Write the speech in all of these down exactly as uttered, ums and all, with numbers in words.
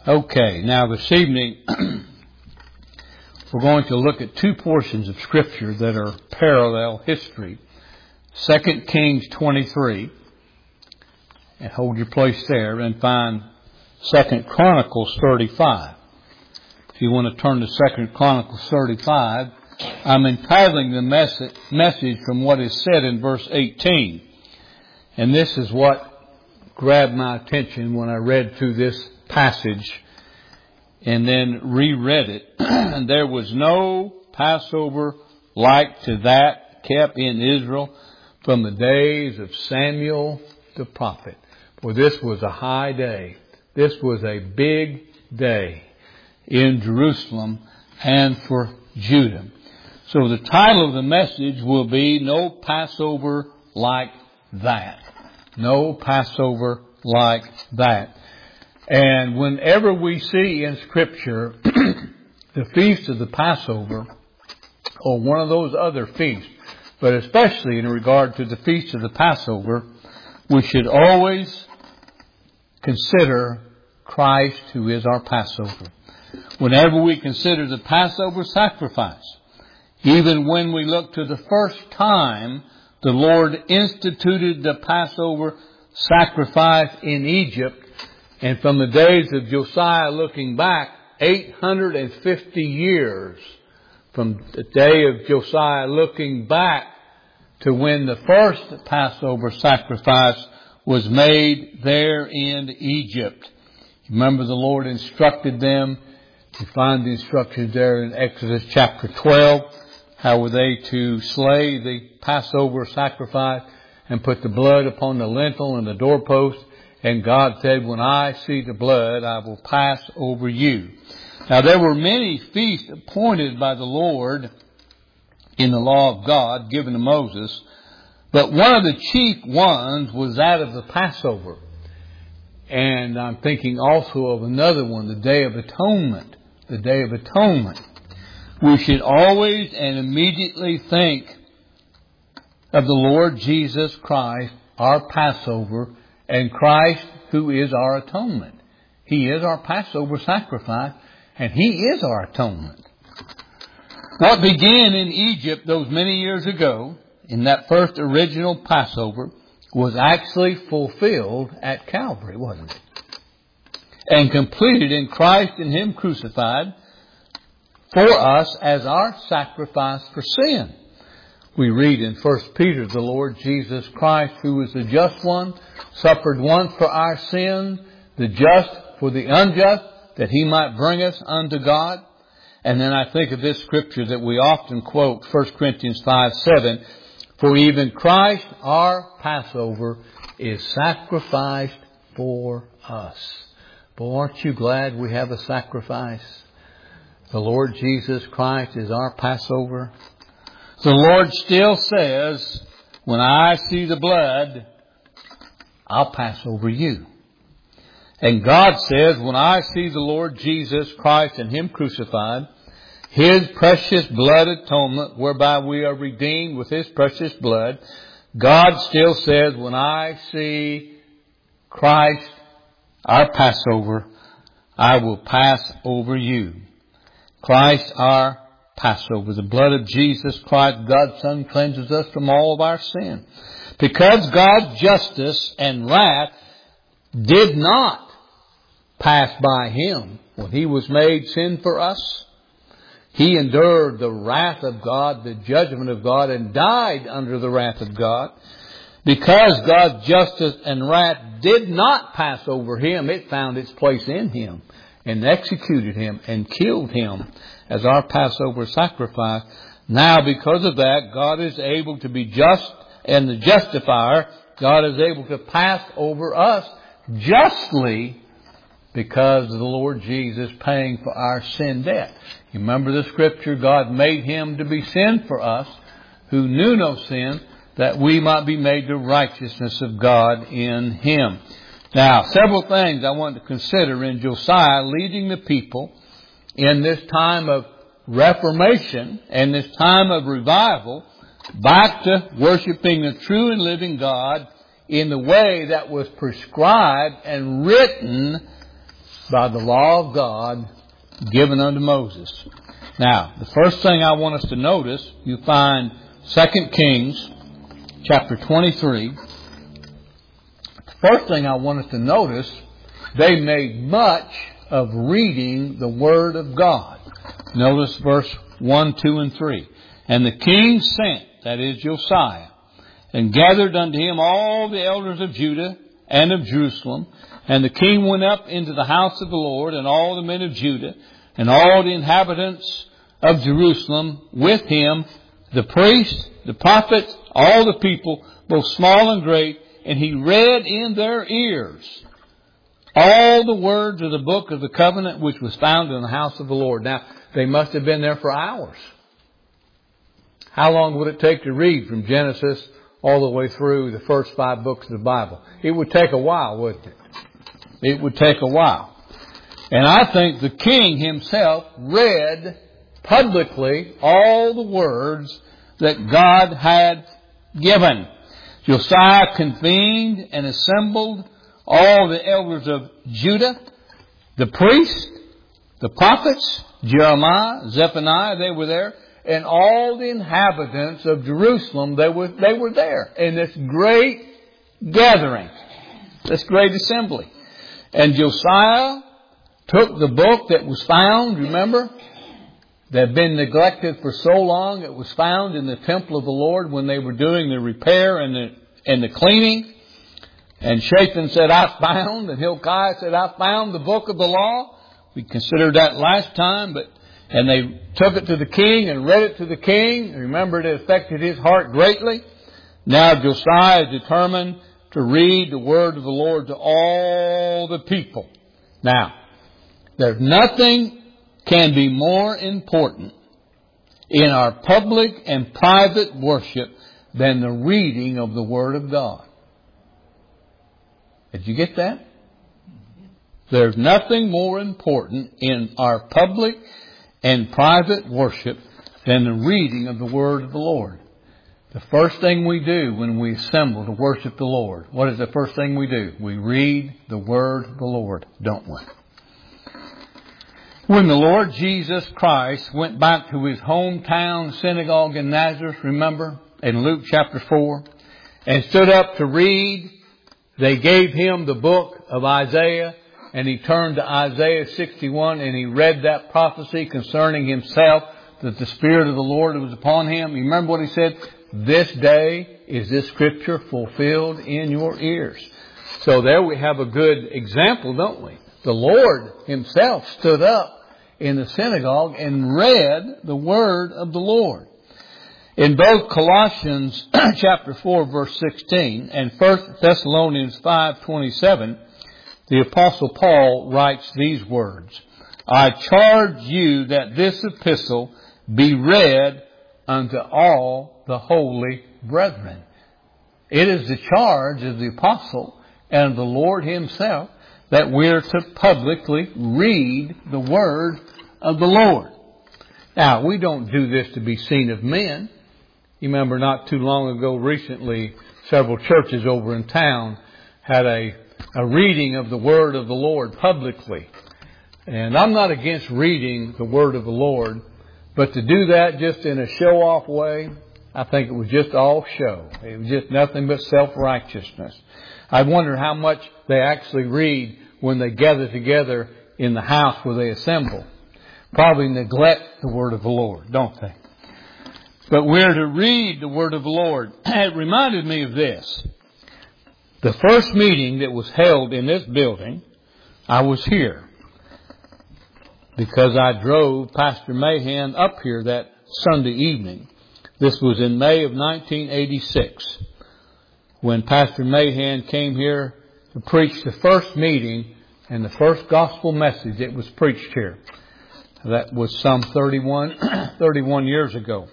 Okay, now this evening we're going to look at two portions of Scripture that are parallel history. Second Kings twenty-three, and hold your place there, and find Second Chronicles thirty-five. If you want to turn to Second Chronicles thirty-five, I'm entitling the message, message from what is said in verse eighteen. And this is what grabbed my attention when I read through this passage and then reread it. And there was no Passover like to that kept in Israel from the days of Samuel the prophet. For this was a high day. This was a big day in Jerusalem and for Judah. So the title of the message will be No Passover Like That. No Passover like that. And whenever we see in Scripture the feast of the Passover or one of those other feasts, but especially in regard to the feast of the Passover, we should always consider Christ, who is our Passover. Whenever we consider the Passover sacrifice, even when we look to the first time the Lord instituted the Passover sacrifice in Egypt, and from the days of Josiah looking back, eight hundred fifty years from the day of Josiah looking back to when the first Passover sacrifice was made there in Egypt. Remember, the Lord instructed them. You find the instructions there in Exodus chapter twelve. How were they to slay the Passover sacrifice and put the blood upon the lintel and the doorpost? And God said, when I see the blood, I will pass over you. Now, there were many feasts appointed by the Lord in the law of God given to Moses, but one of the chief ones was that of the Passover. And I'm thinking also of another one, the Day of Atonement. The Day of Atonement. We should always and immediately think of the Lord Jesus Christ, our Passover, and Christ who is our atonement. He is our Passover sacrifice, and He is our atonement. What began in Egypt those many years ago, in that first original Passover, was actually fulfilled at Calvary, wasn't it? And completed in Christ and Him crucified for us as our sacrifice for sin. We read in First Peter, the Lord Jesus Christ, who is the just one, suffered once for our sins, the just for the unjust, that He might bring us unto God. And then I think of this scripture that we often quote, First Corinthians five seven, for even Christ, our Passover, is sacrificed for us. Boy, aren't you glad we have a sacrifice? The Lord Jesus Christ is our Passover. The Lord still says, when I see the blood, I'll pass over you. And God says, when I see the Lord Jesus Christ and Him crucified, His precious blood atonement, whereby we are redeemed with His precious blood, God still says, when I see Christ, our Passover, I will pass over you. Christ, our Passover. The blood of Jesus Christ, God's Son, cleanses us from all of our sin. Because God's justice and wrath did not pass by Him when He was made sin for us. He endured the wrath of God, the judgment of God, and died under the wrath of God. Because God's justice and wrath did not pass over Him, it found its place in Him and executed Him and killed Him as our Passover sacrifice. Now, because of that, God is able to be just and the justifier. God is able to pass over us justly because of the Lord Jesus paying for our sin debt. You remember the scripture, God made Him to be sin for us who knew no sin, that we might be made the righteousness of God in Him. Now, several things I want to consider in Josiah leading the people in this time of reformation and this time of revival back to worshiping the true and living God in the way that was prescribed and written by the law of God given unto Moses. Now, the first thing I want us to notice, you find Second Kings chapter twenty-three. The first thing I want us to notice, they made much of reading the Word of God. Notice verse one, two, and three. And the king sent, that is Josiah, and gathered unto him all the elders of Judah and of Jerusalem. And the king went up into the house of the Lord, and all the men of Judah, and all the inhabitants of Jerusalem with him, the priests, the prophets, all the people, both small and great, and he read in their ears all the words of the book of the covenant which was found in the house of the Lord. Now, they must have been there for hours. How long would it take to read from Genesis all the way through the first five books of the Bible? It would take a while, wouldn't it? It would take a while. And I think the king himself read publicly all the words that God had given. Josiah convened and assembled all the elders of Judah, the priests, the prophets, Jeremiah, Zephaniah, they were there, and all the inhabitants of Jerusalem, they were, they were there in this great gathering, this great assembly. And Josiah took the book that was found, remember, that had been neglected for so long. It was found in the temple of the Lord when they were doing the repair and the, and the cleaning. And Shaphan said, I found, and Hilkiah said, I found the book of the law. We considered that last time, but, and they took it to the king and read it to the king. Remember, it affected his heart greatly. Now Josiah is determined to read the word of the Lord to all the people. Now, there's nothing can be more important in our public and private worship than the reading of the Word of God. Did you get that? There's nothing more important in our public and private worship than the reading of the Word of the Lord. The first thing we do when we assemble to worship the Lord, what is the first thing we do? We read the Word of the Lord, don't we? When the Lord Jesus Christ went back to his hometown synagogue in Nazareth, remember, in Luke chapter four, and stood up to read, they gave him the book of Isaiah, and he turned to Isaiah sixty-one, and he read that prophecy concerning himself, that the Spirit of the Lord was upon him. You remember what he said? This day is this scripture fulfilled in your ears. So there we have a good example, don't we? The Lord himself stood up in the synagogue and read the word of the Lord. In both Colossians chapter four verse sixteen and First Thessalonians five twenty-seven, the Apostle Paul writes these words, I charge you that this epistle be read unto all the holy brethren. It is the charge of the Apostle and the Lord himself that we're to publicly read the word of the Lord. Now, we don't do this to be seen of men. You remember not too long ago, recently, several churches over in town had a, a reading of the word of the Lord publicly. And I'm not against reading the word of the Lord, but to do that just in a show-off way, I think it was just all show. It was just nothing but self-righteousness. I wonder how much they actually read when they gather together in the house where they assemble. Probably neglect the word of the Lord, don't they? But we're to read the word of the Lord. It reminded me of this. The first meeting that was held in this building, I was here because I drove Pastor Mahan up here that Sunday evening. This was in May of nineteen eighty-six when Pastor Mahan came here to preach the first meeting and the first gospel message that was preached here. That was some thirty-one, thirty-one years ago.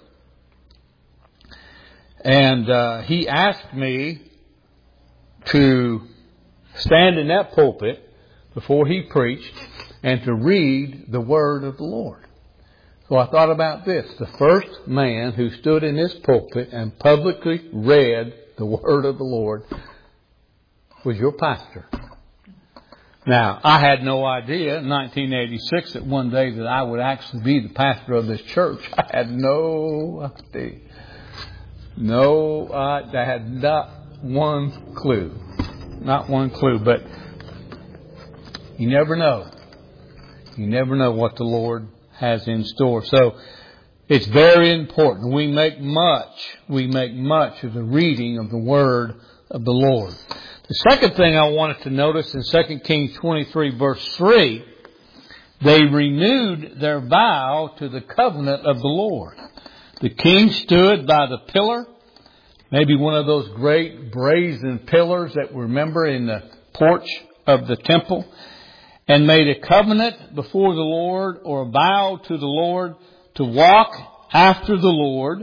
And uh, he asked me to stand in that pulpit before he preached and to read the word of the Lord. So I thought about this. The first man who stood in this pulpit and publicly read the word of the Lord was your pastor. Now, I had no idea in nineteen eighty-six that one day that I would actually be the pastor of this church. I had no idea. No, I, I had not one clue. Not one clue. But you never know. You never know what the Lord has in store. So it's very important. We make much, we make much of the reading of the Word of the Lord. The second thing I wanted to notice in Second Kings twenty-three verse three, they renewed their vow to the covenant of the Lord. The king stood by the pillar, maybe one of those great brazen pillars that we remember in the porch of the temple, and made a covenant before the Lord, or a vow to the Lord, to walk after the Lord,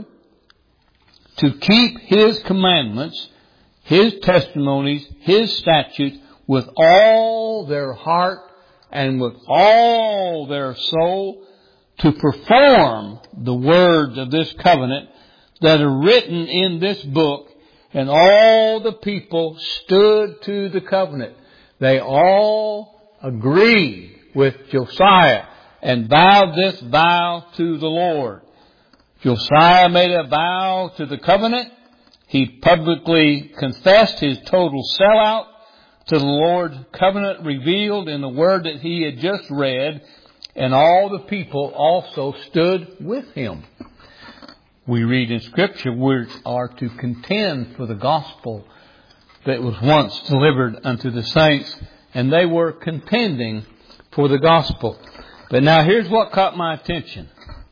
to keep His commandments, His testimonies, His statutes with all their heart and with all their soul, to perform the words of this covenant that are written in this book. And all the people stood to the covenant. They all agreed with Josiah and vowed this vow to the Lord. Josiah made a vow to the covenant. He publicly confessed his total sellout to the Lord's covenant revealed in the word that he had just read, and all the people also stood with him. We read in Scripture we are to contend for the gospel that was once delivered unto the saints, and they were contending for the gospel. But now here's what caught my attention.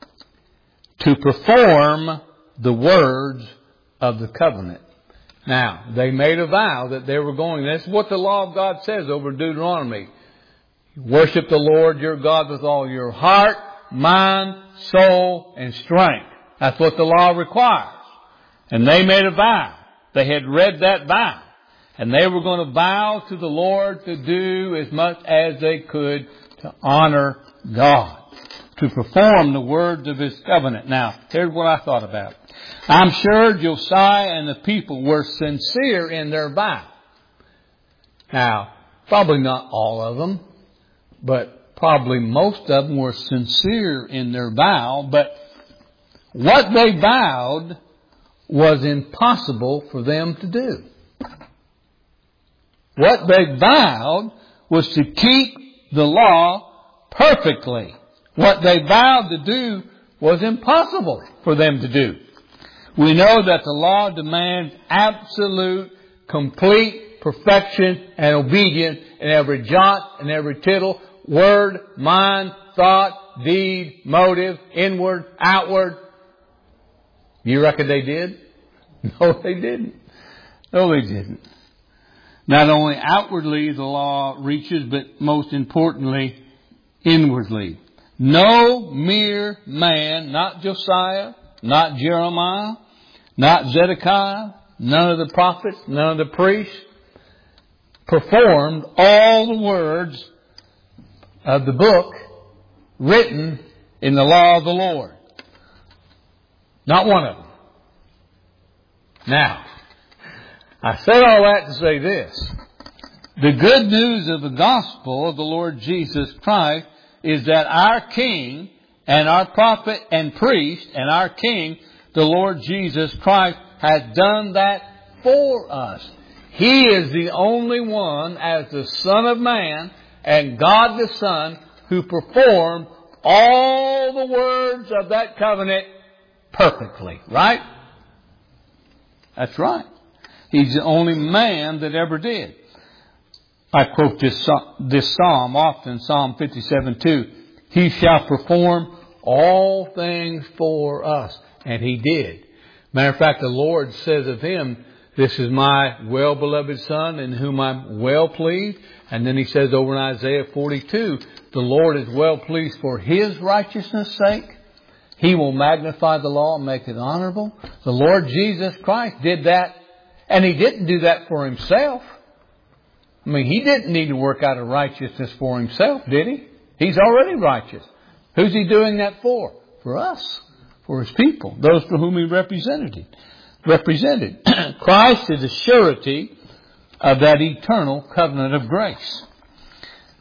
To perform the words of the covenant. Now, they made a vow that they were going, that's what the law of God says over Deuteronomy. Worship the Lord your God with all your heart, mind, soul, and strength. That's what the law requires. And they made a vow. They had read that vow. And they were going to vow to the Lord to do as much as they could to honor God, to perform the words of His covenant. Now, here's what I thought about. I'm sure Josiah and the people were sincere in their vow. Now, probably not all of them, but probably most of them were sincere in their vow. But what they vowed was impossible for them to do. What they vowed was to keep the law perfectly. What they vowed to do was impossible for them to do. We know that the law demands absolute, complete perfection and obedience in every jot and every tittle, word, mind, thought, deed, motive, inward, outward. You reckon they did? No, they didn't. No, they didn't. Not only outwardly the law reaches, but most importantly, inwardly. No mere man, not Josiah, not Jeremiah, not Zedekiah, none of the prophets, none of the priests, performed all the words of the book written in the law of the Lord. Not one of them. Now, I said all that to say this. The good news of the gospel of the Lord Jesus Christ is that our King and our prophet and priest and our King, the Lord Jesus Christ, has done that for us. He is the only one as the Son of Man and God the Son who performed all the words of that covenant perfectly. Right? That's right. He's the only man that ever did. I quote this, this psalm often, Psalm fifty-seven two. He shall perform all things for us. And He did. Matter of fact, the Lord says of Him, this is my well-beloved Son in whom I'm well pleased. And then He says over in Isaiah forty-two, the Lord is well pleased for His righteousness' sake. He will magnify the law and make it honorable. The Lord Jesus Christ did that. And He didn't do that for Himself. I mean, He didn't need to work out a righteousness for Himself, did He? He's already righteous. Who's He doing that for? For us. For His people. Those for whom He represented. represented. Christ is a surety of that eternal covenant of grace.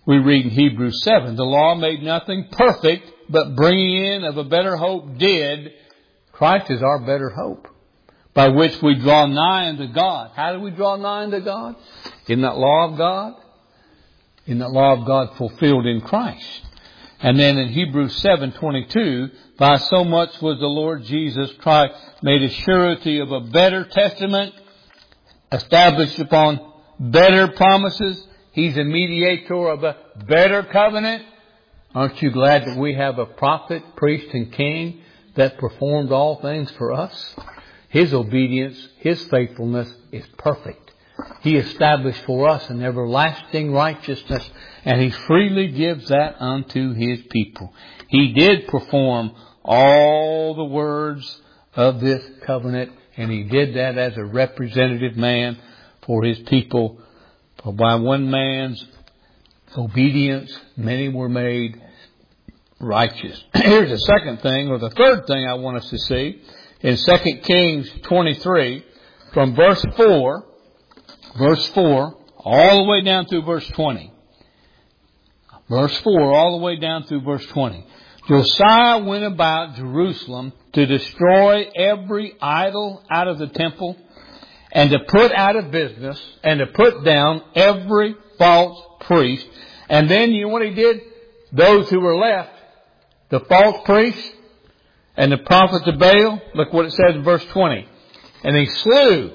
We read in Hebrews seven, the law made nothing perfect, but bringing in of a better hope did. Christ is our better hope, by which we draw nigh unto God. How do we draw nigh unto God? In that law of God. In that law of God fulfilled in Christ. And then in Hebrews seven twenty-two, by so much was the Lord Jesus Christ made a surety of a better testament, established upon better promises. He's a mediator of a better covenant. Aren't you glad that we have a prophet, priest, and king that performed all things for us? His obedience, His faithfulness is perfect. He established for us an everlasting righteousness, and He freely gives that unto His people. He did perform all the words of this covenant, and He did that as a representative man for His people. For by one man's obedience, many were made righteous. Here's the second thing, or the third thing I want us to see. In Second Kings twenty-three, from verse four, verse four, all the way down through verse twenty. Verse four, all the way down through verse twenty. Josiah went about Jerusalem to destroy every idol out of the temple, and to put out of business, and to put down every false priest. And then you know what he did? Those who were left, the false priests and the prophets of Baal, look what it says in verse twenty. And he slew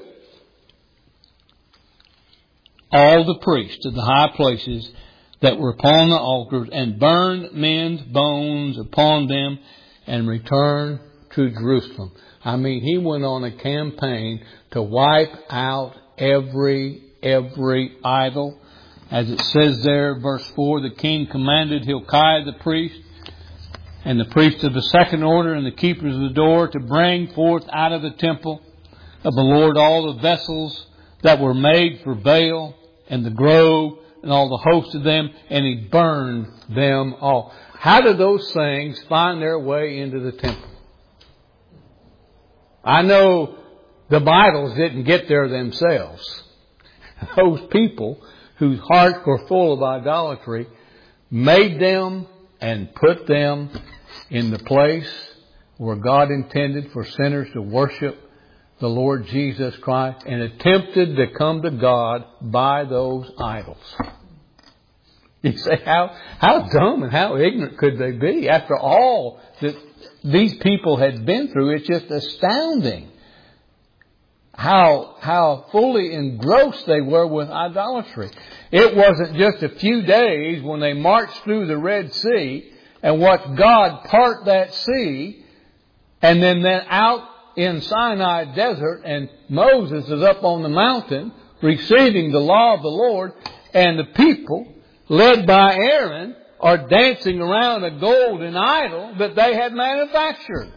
all the priests of the high places that were upon the altars, and burned men's bones upon them, and returned to Jerusalem. I mean, he went on a campaign to wipe out every, every idol. As it says there, verse four, the king commanded Hilkiah the priest, and the priests of the second order, and the keepers of the door, to bring forth out of the temple of the Lord all the vessels that were made for Baal, and the grove, and all the host of them, and he burned them all. How did those things find their way into the temple? I know the Bibles didn't get there themselves. Those people whose hearts were full of idolatry made them and put them in the place where God intended for sinners to worship the Lord Jesus Christ, and attempted to come to God by those idols. You say, how, how dumb and how ignorant could they be? After all that these people had been through, it's just astounding how, how fully engrossed they were with idolatry. It wasn't just a few days when they marched through the Red Sea and watched God part that sea, and then, then out in Sinai desert, and Moses is up on the mountain receiving the law of the Lord, and the people, led by Aaron, are dancing around a golden idol that they had manufactured.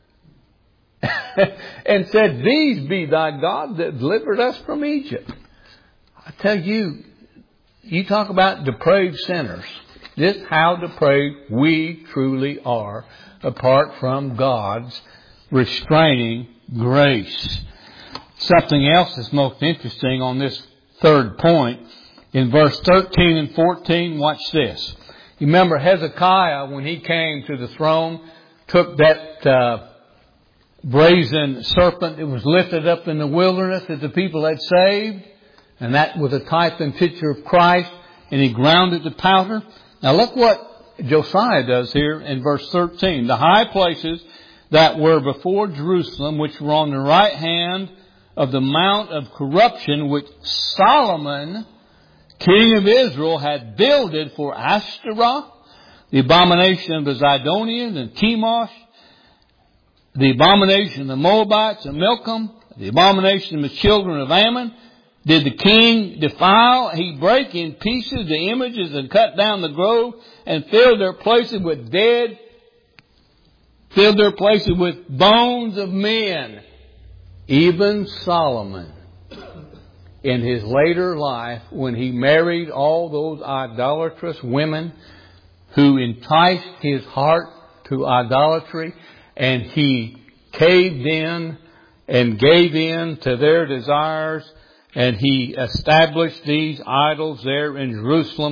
And said, these be thy God that delivered us from Egypt. I tell you, you talk about depraved sinners. This is how depraved we truly are apart from God's restraining grace. Something else that's most interesting on this third point, in verse thirteen and fourteen, watch this. You remember Hezekiah, when he came to the throne, took that uh, brazen serpent that was lifted up in the wilderness that the people had saved, and that was a type and picture of Christ, and he ground it to powder. Now look what Josiah does here in verse thirteen. The high places that were before Jerusalem, which were on the right hand of the mount of corruption, which Solomon, king of Israel, had builded for Ashtaroth, the abomination of the Zidonians and Chemosh, the abomination of the Moabites and Milcom, the abomination of the children of Ammon, did the king defile. He brake in pieces the images and cut down the grove, and filled their places with dead filled their places with bones of men. Even Solomon, in his later life, when he married all those idolatrous women who enticed his heart to idolatry, and he caved in and gave in to their desires, and he established these idols there in Jerusalem,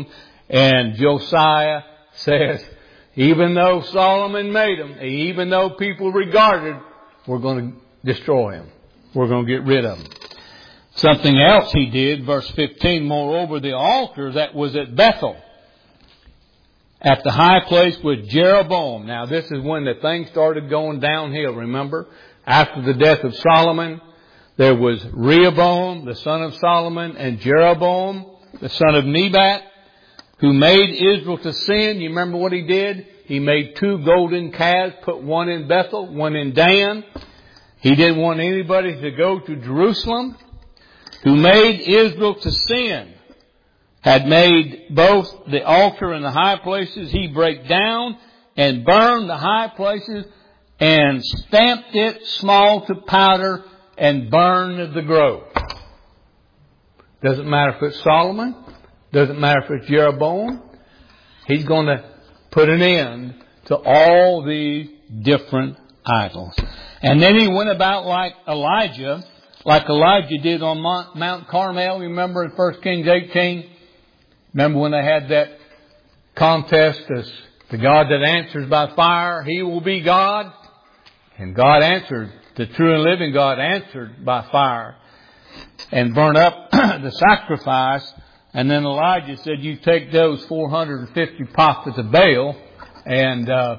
And Josiah says, even though Solomon made them, even though people regarded, we're going to destroy them. We're going to get rid of them. Something else he did, verse fifteen, moreover, the altar that was at Bethel, at the high place with Jeroboam. Now this is when the thing started going downhill, remember? After the death of Solomon, there was Rehoboam, the son of Solomon, and Jeroboam, the son of Nebat, who made Israel to sin. You remember what he did? He made two golden calves, put one in Bethel, one in Dan. He didn't want anybody to go to Jerusalem. Who made Israel to sin, had made both the altar and the high places. He brake down and burned the high places and stamped it small to powder and burned the grove. Doesn't matter if it's Solomon. Doesn't matter if it's Jeroboam. He's going to put an end to all these different idols. And then he went about like Elijah, like Elijah did on Mount Carmel. Remember in First Kings eighteen? Remember when they had that contest as the God that answers by fire, He will be God. And God answered, the true and living God answered by fire and burned up the sacrifice. And then Elijah said, you take those four hundred fifty prophets of Baal, and uh,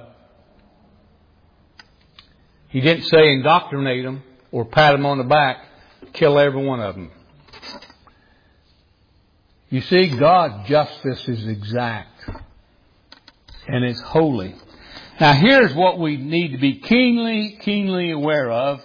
he didn't say indoctrinate them or pat them on the back. Kill every one of them. You see, God's justice is exact. And it's holy. Now here's what we need to be keenly, keenly aware of.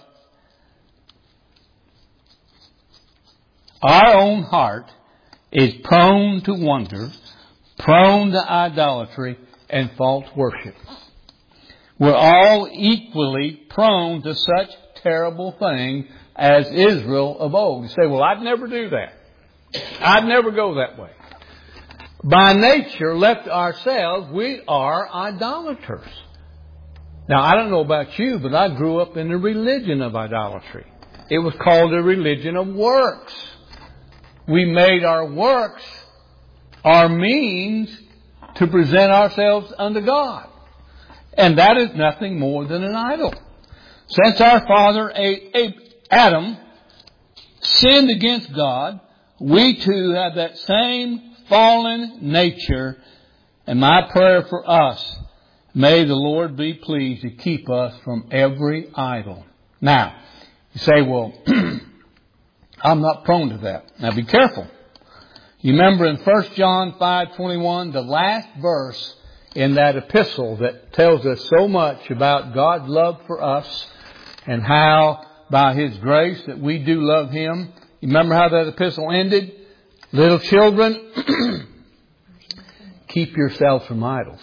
Our own heart is prone to wonder, prone to idolatry and false worship. We're all equally prone to such terrible things as Israel of old. You say, well, I'd never do that. I'd never go that way. By nature, left to ourselves, we are idolaters. Now, I don't know about you, but I grew up in the religion of idolatry. It was called a religion of works. We made our works our means to present ourselves unto God. And that is nothing more than an idol. Since our father Adam sinned against God, we too have that same fallen nature. And my prayer for us, may the Lord be pleased to keep us from every idol. Now, you say, well, I'm not prone to that. Now be careful. You remember in First John five twenty-one, the last verse in that epistle that tells us so much about God's love for us and how by His grace that we do love Him. You remember how that epistle ended? Little children, keep yourselves from idols.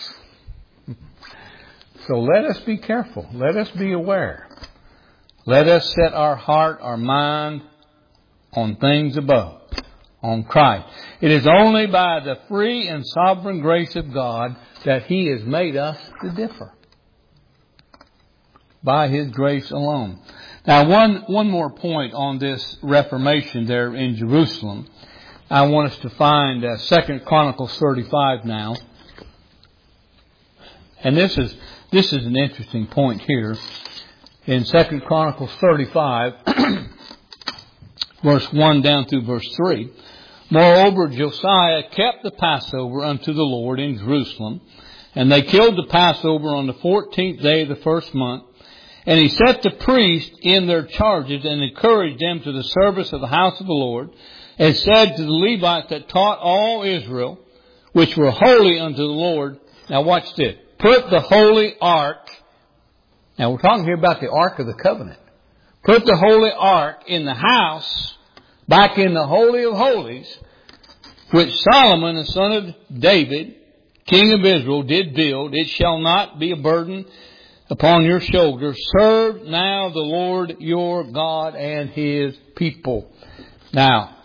So let us be careful. Let us be aware. Let us set our heart, our mind on things above, on Christ. It is only by the free and sovereign grace of God that He has made us to differ. By His grace alone. Now, one, one more point on this Reformation there in Jerusalem. I want us to find uh, Second Chronicles thirty-five now. And this is, this is an interesting point here. In Second Chronicles thirty-five, verse one down through verse three. Moreover, Josiah kept the Passover unto the Lord in Jerusalem, and they killed the Passover on the fourteenth day of the first month. And he set the priests in their charges and encouraged them to the service of the house of the Lord, and said to the Levites that taught all Israel, which were holy unto the Lord. Now watch this. Put the holy ark. Now we're talking here about the Ark of the Covenant. Put the holy ark in the house, back in the Holy of Holies, which Solomon, the son of David, king of Israel, did build. It shall not be a burden upon your shoulders. Serve now the Lord your God and His people. Now,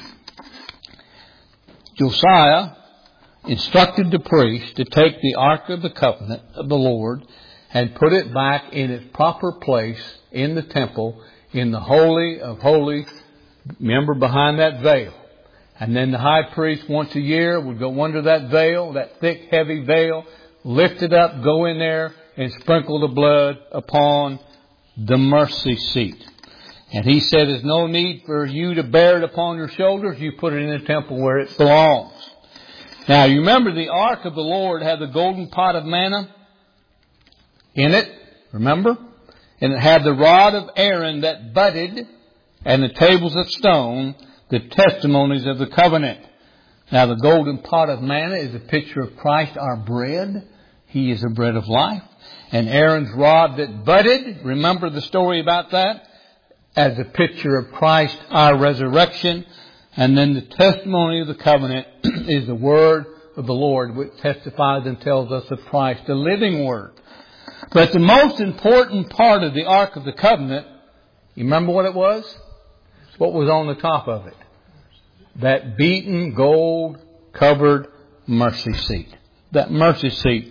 Josiah instructed the priest to take the Ark of the Covenant of the Lord and put it back in its proper place in the temple, in the Holy of Holies. Remember, behind that veil. And then the high priest once a year would go under that veil, that thick, heavy veil, lift it up, go in there, and sprinkle the blood upon the mercy seat. And he said, there's no need for you to bear it upon your shoulders. You put it in the temple where it belongs. Now, you remember the ark of the Lord had the golden pot of manna in it. Remember? And it had the rod of Aaron that budded and the tables of stone, the testimonies of the covenant. Now, the golden pot of manna is a picture of Christ, our bread. He is the bread of life. And Aaron's rod that budded, remember the story about that? As a picture of Christ, our resurrection. And then the testimony of the covenant is the word of the Lord, which testifies and tells us of Christ, the living word. But the most important part of the Ark of the Covenant, you remember what it was? What was on the top of it? That beaten gold covered mercy seat. That mercy seat.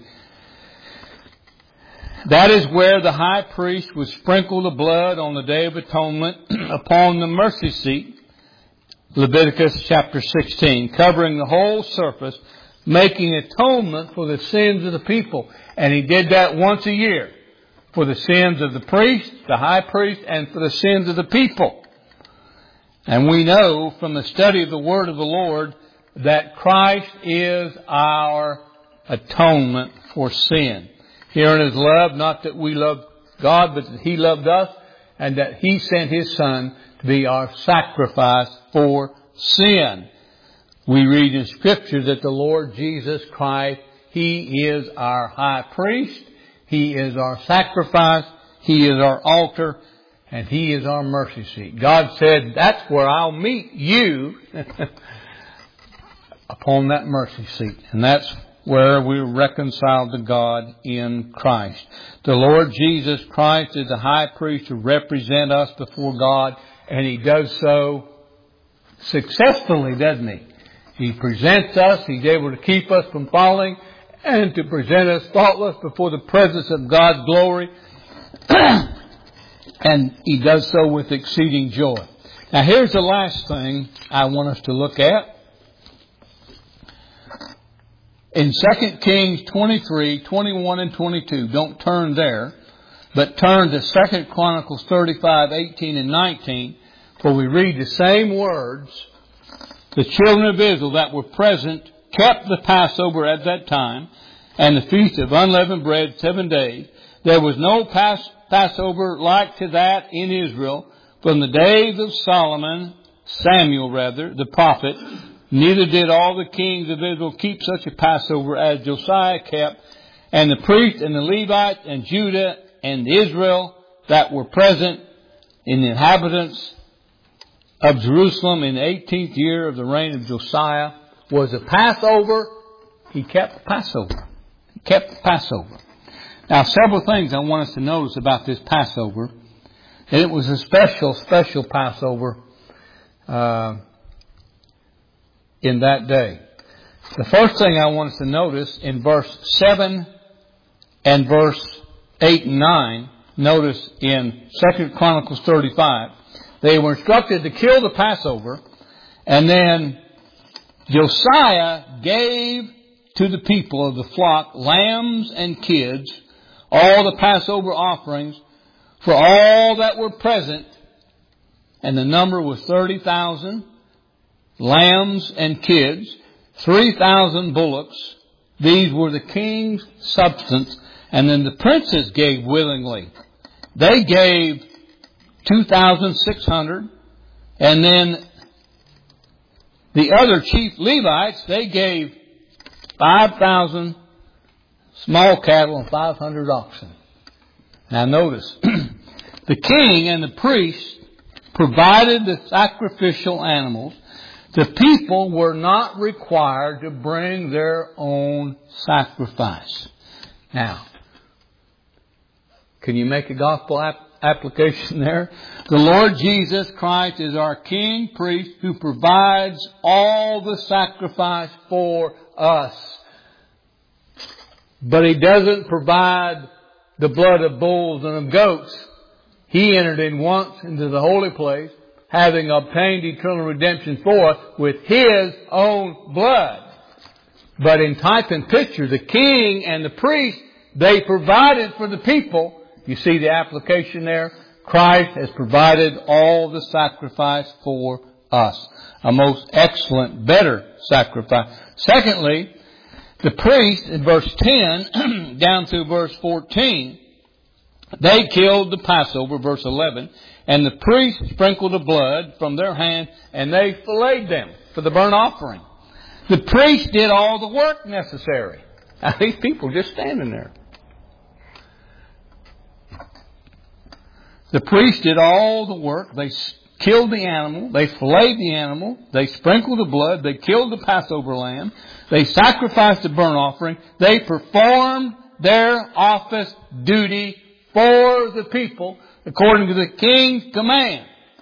That is where the high priest would sprinkle the blood on the Day of Atonement upon the mercy seat. Leviticus chapter sixteen, covering the whole surface, making atonement for the sins of the people. And he did that once a year for the sins of the priest, the high priest, and for the sins of the people. And we know from the study of the word of the Lord that Christ is our atonement for sin. Here in His love, not that we love God, but that He loved us, and that He sent His Son to be our sacrifice for sin. We read in Scripture that the Lord Jesus Christ, He is our high priest, He is our sacrifice, He is our altar, and He is our mercy seat. God said, that's where I'll meet you upon that mercy seat. And that's where we're reconciled to God in Christ. The Lord Jesus Christ is the high priest to represent us before God, and He does so successfully, doesn't He? He presents us, He's able to keep us from falling, and to present us faultless before the presence of God's glory. And He does so with exceeding joy. Now here's the last thing I want us to look at. In Second Kings twenty-three, twenty-one and twenty-two, don't turn there, but turn to Second Chronicles thirty-five, eighteen and nineteen, for we read the same words. The children of Israel that were present kept the Passover at that time, and the Feast of Unleavened Bread seven days. There was no Pas- Passover like to that in Israel from the days of Solomon, Samuel rather, the prophet. Neither did all the kings of Israel keep such a Passover as Josiah kept. And the priests and the Levites and Judah and Israel that were present in the inhabitants of Jerusalem in the eighteenth year of the reign of Josiah was a Passover. He kept the Passover. He kept the Passover. Now, several things I want us to notice about this Passover. And it was a special, special Passover uh, in that day. The first thing I want us to notice in verse seven and verse eight and nine, notice in Second Chronicles thirty-five, they were instructed to kill the Passover, and then Josiah gave to the people of the flock lambs and kids, all the Passover offerings for all that were present, and the number was thirty thousand lambs and kids, three thousand bullocks. These were the king's substance, and then the princes gave willingly. They gave two thousand six hundred, and then the other chief Levites, they gave five thousand small cattle and five hundred oxen. Now notice, the king and the priests provided the sacrificial animals. The people were not required to bring their own sacrifice. Now, can you make a gospel ap- application there? The Lord Jesus Christ is our king, priest, who provides all the sacrifice for us. But He doesn't provide the blood of bulls and of goats. He entered in once into the holy place, having obtained eternal redemption for us with His own blood. But in type and picture, the king and the priest, they provided for the people. You see the application there? Christ has provided all the sacrifice for us. A most excellent, better sacrifice. Secondly, the priest in verse ten down through verse fourteen, they killed the Passover, verse eleven, and the priest sprinkled the blood from their hand and they filleted them for the burnt offering. The priest did all the work necessary. Now, these people just standing there. The priest did all the work. They killed the animal. They filleted the animal. They sprinkled the blood. They killed the Passover lamb. They sacrificed the burnt offering. They performed their office duty for the people according to the king's command.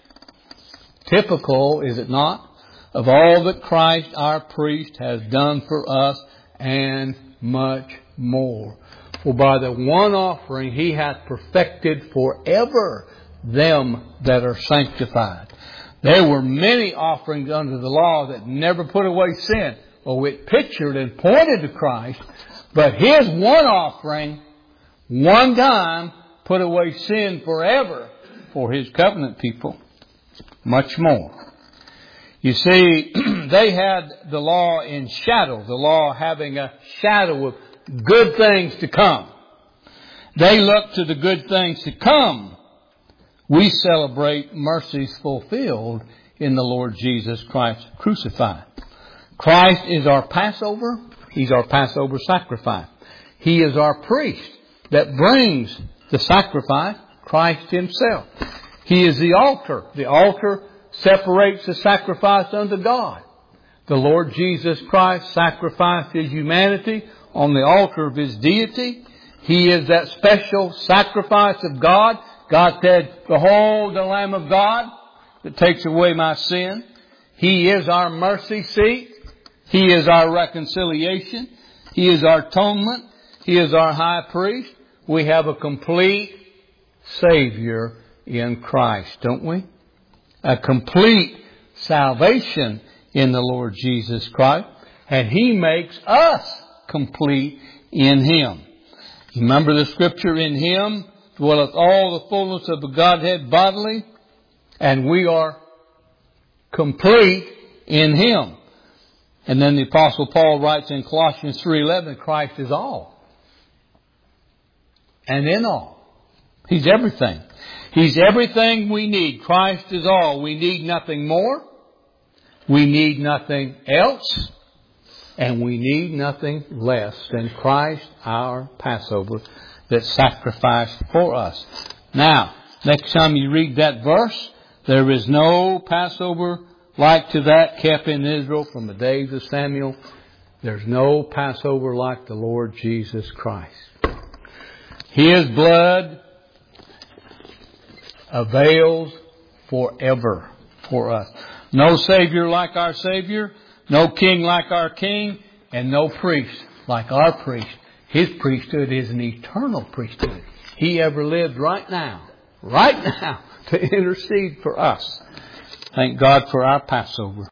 Typical, is it not, of all that Christ our priest has done for us and much more. For by the one offering He hath perfected forever them that are sanctified. There were many offerings under the law that never put away sin. Oh, it pictured and pointed to Christ. But His one offering, one time, put away sin forever for His covenant people. Much more. You see, they had the law in shadow, the law having a shadow of good things to come. They look to the good things to come. We celebrate mercies fulfilled in the Lord Jesus Christ crucified. Christ is our Passover. He's our Passover sacrifice. He is our priest that brings the sacrifice, Christ Himself. He is the altar. The altar separates the sacrifice unto God. The Lord Jesus Christ sacrificed His humanity on the altar of His deity. He is that special sacrifice of God. God said, "Behold the Lamb of God that takes away my sin." He is our mercy seat. He is our reconciliation. He is our atonement. He is our high priest. We have a complete Savior in Christ, don't we? A complete salvation in the Lord Jesus Christ. And He makes us complete in Him. Remember the scripture, in Him dwelleth all the fullness of the Godhead bodily. And we are complete in Him. And then the Apostle Paul writes in Colossians three eleven, Christ is all. And in all. He's everything. He's everything we need. Christ is all. We need nothing more. We need nothing else. And we need nothing less than Christ, our Passover, that sacrificed for us. Now, next time you read that verse, there is no Passover like to that kept in Israel from the days of Samuel. There's no Passover like the Lord Jesus Christ. His blood avails forever for us. No Savior like our Savior, no King like our King, and no priest like our priest. His priesthood is an eternal priesthood. He ever lived right now, right now, to intercede for us. Thank God for our Passover.